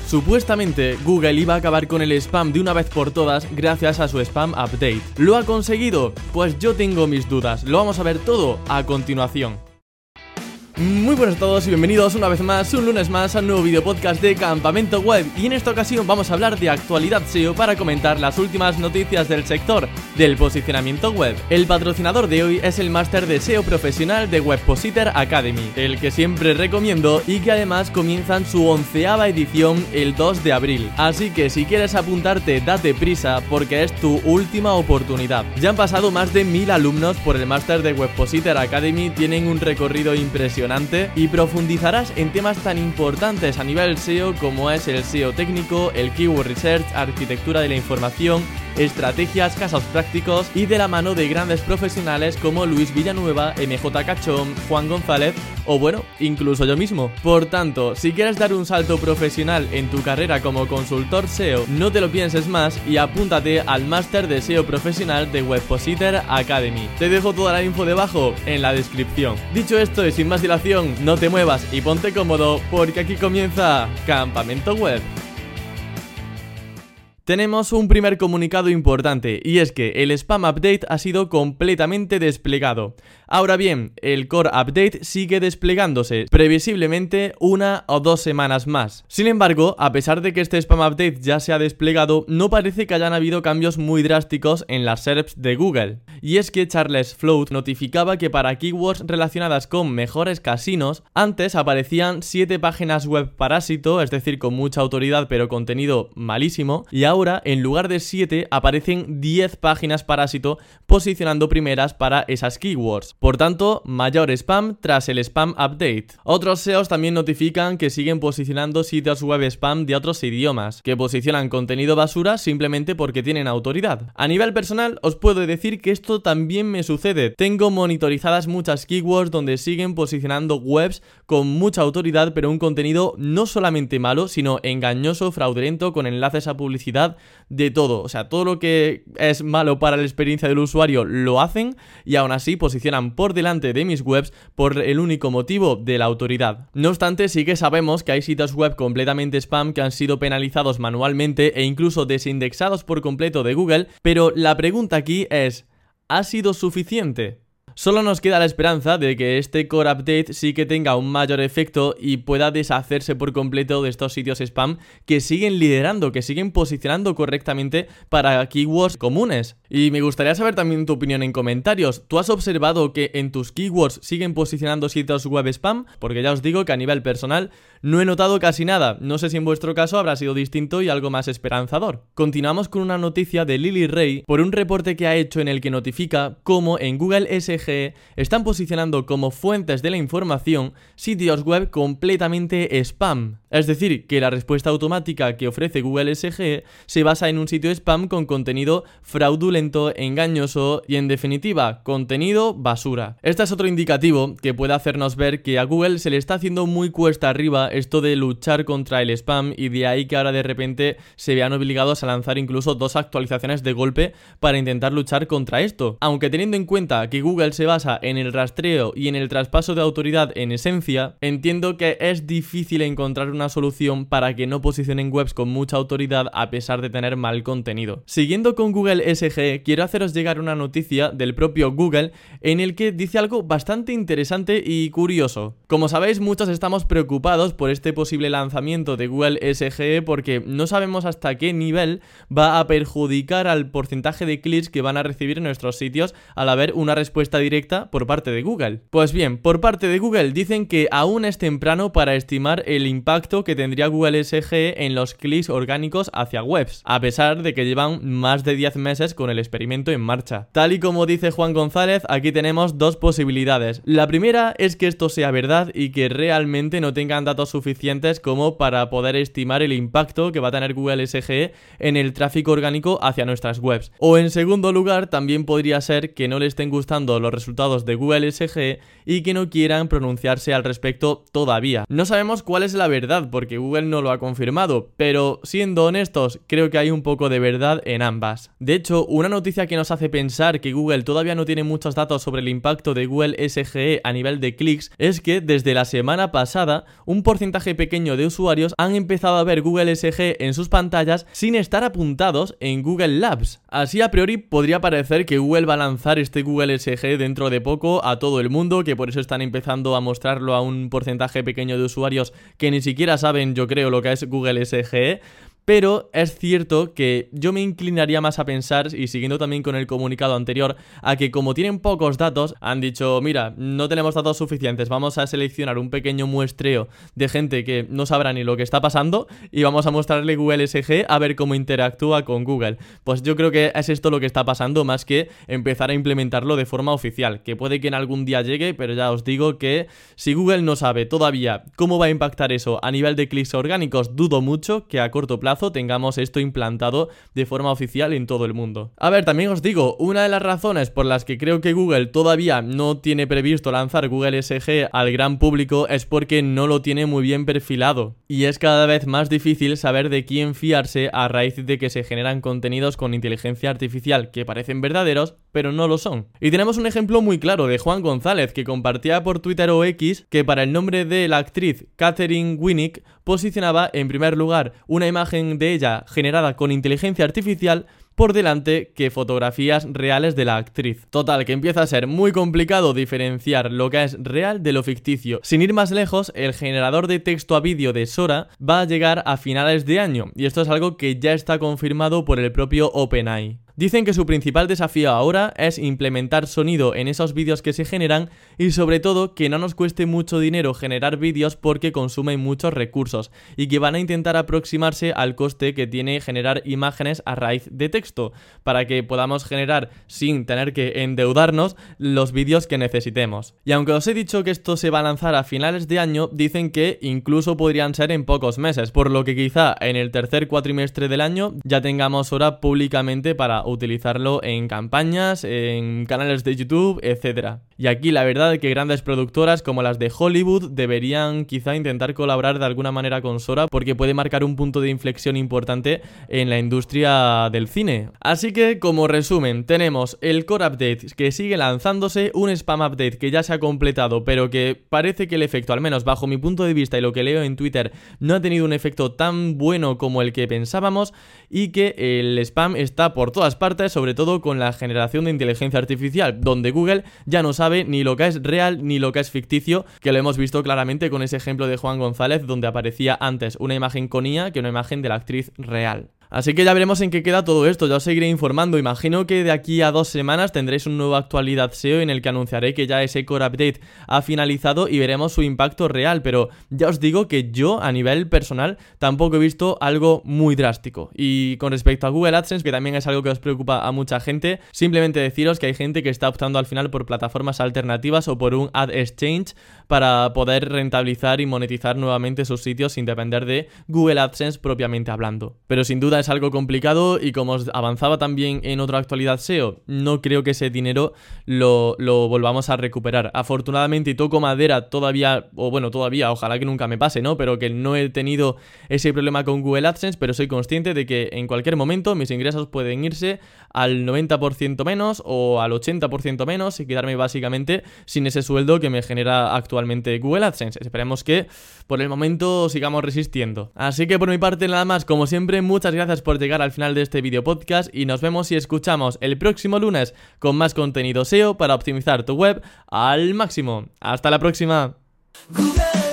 Supuestamente, Google iba a acabar con el spam de una vez por todas gracias a su Spam Update. ¿Lo ha conseguido? Pues yo tengo mis dudas. Lo vamos a ver todo a continuación. Muy buenas a todos y bienvenidos una vez más, un lunes más, a un nuevo video podcast de Campamento Web. Y en esta ocasión vamos a hablar de actualidad SEO para comentar las últimas noticias del sector del posicionamiento web. El patrocinador de hoy es el máster de SEO profesional de Webpositor Academy, el que siempre recomiendo y que además comienzan su 11ª edición el 2 de abril. Así que si quieres apuntarte, date prisa porque es tu última oportunidad. Ya han pasado más de 1000 alumnos por el máster de Webpositor Academy, tienen un recorrido impresionante y profundizarás en temas tan importantes a nivel SEO como es el SEO técnico, el Keyword Research, arquitectura de la información, estrategias, casos prácticos y de la mano de grandes profesionales como Luis Villanueva, MJ Cachón, Juan González o bueno, incluso yo mismo. Por tanto, si quieres dar un salto profesional en tu carrera como consultor SEO, no te lo pienses más y apúntate al máster de SEO profesional de Webpositor Academy. Te dejo toda la info debajo en la descripción. Dicho esto y sin más dilación, no te muevas y ponte cómodo porque aquí comienza Campamento Web. Tenemos un primer comunicado importante y es que el Spam Update ha sido completamente desplegado. Ahora bien, el Core Update sigue desplegándose, previsiblemente 1 o 2 semanas más. Sin embargo, a pesar de que este Spam Update ya se ha desplegado, no parece que hayan habido cambios muy drásticos en las SERPs de Google. Y es que Charles Flood notificaba que para keywords relacionadas con mejores casinos, antes aparecían 7 páginas web parásito, es decir, con mucha autoridad pero contenido malísimo, y ahora en lugar de 7 aparecen 10 páginas parásito posicionando primeras para esas keywords. Por tanto, mayor spam tras el Spam Update. Otros SEOs también notifican que siguen posicionando sitios web spam de otros idiomas, que posicionan contenido basura simplemente porque tienen autoridad. A nivel personal, os puedo decir que esto también me sucede. Tengo monitorizadas muchas keywords donde siguen posicionando webs con mucha autoridad, pero un contenido no solamente malo, sino engañoso, fraudulento, con enlaces a publicidad, de todo. O sea, todo lo que es malo para la experiencia del usuario lo hacen y aún así posicionan por delante de mis webs por el único motivo de la autoridad. No obstante, sí que sabemos que hay sitios web completamente spam que han sido penalizados manualmente e incluso desindexados por completo de Google, pero la pregunta aquí es: ¿ha sido suficiente? Solo nos queda la esperanza de que este Core Update sí que tenga un mayor efecto y pueda deshacerse por completo de estos sitios spam que siguen liderando, que siguen posicionando correctamente para keywords comunes. Y me gustaría saber también tu opinión en comentarios. ¿Tú has observado que en tus keywords siguen posicionando sitios web spam? Porque ya os digo que a nivel personal no he notado casi nada. No sé si en vuestro caso habrá sido distinto y algo más esperanzador. Continuamos con una noticia de Lily Ray por un reporte que ha hecho en el que notifica cómo en Google SG están posicionando como fuentes de la información sitios web completamente spam. Es decir, que la respuesta automática que ofrece Google SG se basa en un sitio spam con contenido fraudulento, engañoso y en definitiva, contenido basura. Este es otro indicativo que puede hacernos ver que a Google se le está haciendo muy cuesta arriba esto de luchar contra el spam y de ahí que ahora de repente se vean obligados a lanzar incluso 2 actualizaciones de golpe para intentar luchar contra esto. Aunque teniendo en cuenta que Google se basa en el rastreo y en el traspaso de autoridad en esencia, entiendo que es difícil encontrar una solución para que no posicionen webs con mucha autoridad a pesar de tener mal contenido. Siguiendo con Google SG, quiero haceros llegar una noticia del propio Google en el que dice algo bastante interesante y curioso. Como sabéis, muchos estamos preocupados por este posible lanzamiento de Google SG porque no sabemos hasta qué nivel va a perjudicar al porcentaje de clics que van a recibir nuestros sitios al haber una respuesta directa por parte de Google. Pues bien, por parte de Google dicen que aún es temprano para estimar el impacto que tendría Google SG en los clics orgánicos hacia webs, a pesar de que llevan más de 10 meses con el experimento en marcha. Tal y como dice Juan González, aquí tenemos 2 posibilidades. La primera es que esto sea verdad y que realmente no tengan datos suficientes como para poder estimar el impacto que va a tener Google SG en el tráfico orgánico hacia nuestras webs. O en segundo lugar, también podría ser que no le estén gustando los los resultados de Google SGE y que no quieran pronunciarse al respecto todavía. No sabemos cuál es la verdad porque Google no lo ha confirmado, pero siendo honestos, creo que hay un poco de verdad en ambas. De hecho, una noticia que nos hace pensar que Google todavía no tiene muchos datos sobre el impacto de Google SGE a nivel de clics es que desde la semana pasada un porcentaje pequeño de usuarios han empezado a ver Google SGE en sus pantallas sin estar apuntados en Google Labs. Así a priori podría parecer que Google va a lanzar este Google SGE dentro de poco a todo el mundo, que por eso están empezando a mostrarlo a un porcentaje pequeño de usuarios que ni siquiera saben, yo creo, lo que es Google SGE. Pero es cierto que yo me inclinaría más a pensar, y siguiendo también con el comunicado anterior, a que como tienen pocos datos, han dicho, mira, no tenemos datos suficientes, vamos a seleccionar un pequeño muestreo de gente que no sabrá ni lo que está pasando y vamos a mostrarle Google SGE a ver cómo interactúa con Google. Pues yo creo que es esto lo que está pasando, más que empezar a implementarlo de forma oficial, que puede que en algún día llegue, pero ya os digo que si Google no sabe todavía cómo va a impactar eso a nivel de clics orgánicos, dudo mucho que a corto plazo tengamos esto implantado de forma oficial en todo el mundo. A ver, también os digo, una de las razones por las que creo que Google todavía no tiene previsto lanzar Google SGE al gran público es porque no lo tiene muy bien perfilado. Y es cada vez más difícil saber de quién fiarse a raíz de que se generan contenidos con inteligencia artificial que parecen verdaderos, pero no lo son. Y tenemos un ejemplo muy claro de Juan González, que compartía por Twitter o X que para el nombre de la actriz Catherine Winnick posicionaba en primer lugar una imagen de ella generada con inteligencia artificial por delante que fotografías reales de la actriz. Total, que empieza a ser muy complicado diferenciar lo que es real de lo ficticio. Sin ir más lejos, el generador de texto a vídeo de Sora va a llegar a finales de año, y esto es algo que ya está confirmado por el propio OpenAI. Dicen que su principal desafío ahora es implementar sonido en esos vídeos que se generan y sobre todo que no nos cueste mucho dinero generar vídeos porque consumen muchos recursos y que van a intentar aproximarse al coste que tiene generar imágenes a raíz de texto para que podamos generar sin tener que endeudarnos los vídeos que necesitemos. Y aunque os he dicho que esto se va a lanzar a finales de año, dicen que incluso podrían ser en pocos meses, por lo que quizá en el tercer cuatrimestre del año ya tengamos Sora públicamente para utilizarlo en campañas, en canales de YouTube, etc. Y aquí la verdad es que grandes productoras como las de Hollywood deberían quizá intentar colaborar de alguna manera con Sora porque puede marcar un punto de inflexión importante en la industria del cine. Así que como resumen, tenemos el Core Update que sigue lanzándose, un Spam Update que ya se ha completado pero que parece que el efecto, al menos bajo mi punto de vista y lo que leo en Twitter, no ha tenido un efecto tan bueno como el que pensábamos, y que el spam está por todas partes, sobre todo con la generación de inteligencia artificial, donde Google ya no sabe ni lo que es real ni lo que es ficticio, que lo hemos visto claramente con ese ejemplo de Juan González, donde aparecía antes una imagen con IA que una imagen de la actriz real. Así que ya veremos en qué queda todo esto, ya os seguiré informando. Imagino que de aquí a 2 semanas tendréis un nuevo Actualidad SEO en el que anunciaré que ya ese Core Update ha finalizado y veremos su impacto real, pero ya os digo que yo a nivel personal tampoco he visto algo muy drástico. Y con respecto a Google AdSense, que también es algo que os preocupa a mucha gente, simplemente deciros que hay gente que está optando al final por plataformas alternativas o por un Ad Exchange para poder rentabilizar y monetizar nuevamente sus sitios sin depender de Google AdSense propiamente hablando. Pero sin duda es algo complicado y como os avanzaba también en otra Actualidad SEO, no creo que ese dinero lo volvamos a recuperar. Afortunadamente, y toco madera todavía, ojalá que nunca me pase, ¿no? Pero que no he tenido ese problema con Google AdSense, pero soy consciente de que en cualquier momento mis ingresos pueden irse al 90% menos o al 80% menos y quedarme básicamente sin ese sueldo que me genera actualmente Google AdSense. Esperemos que por el momento sigamos resistiendo. Así que por mi parte nada más, como siempre, muchas gracias por llegar al final de este video podcast y nos vemos y escuchamos el próximo lunes con más contenido SEO para optimizar tu web al máximo. ¡Hasta la próxima! Google.